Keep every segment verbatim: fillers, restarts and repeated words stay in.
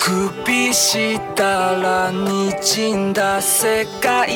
首したら滲んだ世界、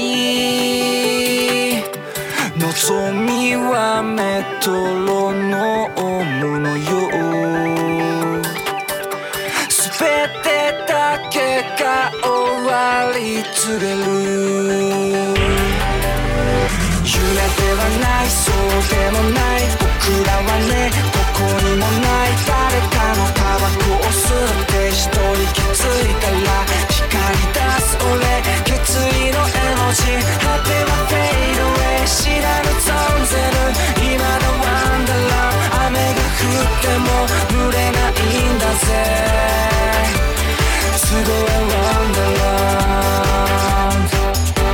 望みはメトロノームのよう、全てだけが終わり告げる。夢ではない、そうでもない、僕らはねどこにもない、誰かのタバコを吸って一人気づいたら光り出す俺、決意の絵文字、果てはフェイドウェイ、知らぬ存ぜぬ今のワンダーラン、雨が降っても濡れないんだぜ、すごいワンダーランド。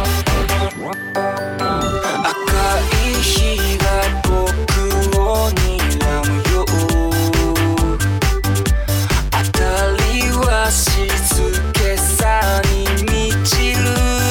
日が僕を睨むよ、当たりは静けさに満ちる、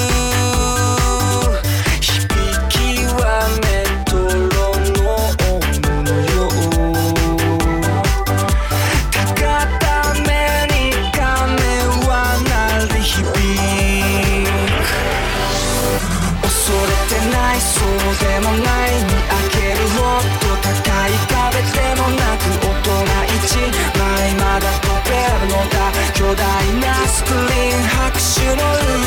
響きはメトロノームのよう、高ために鐘は鳴り響く、恐れてない、そうでもない、見上げるほど高い壁でもなく、大人一枚まだ飛べるのだ、巨大なスクリーン、拍手の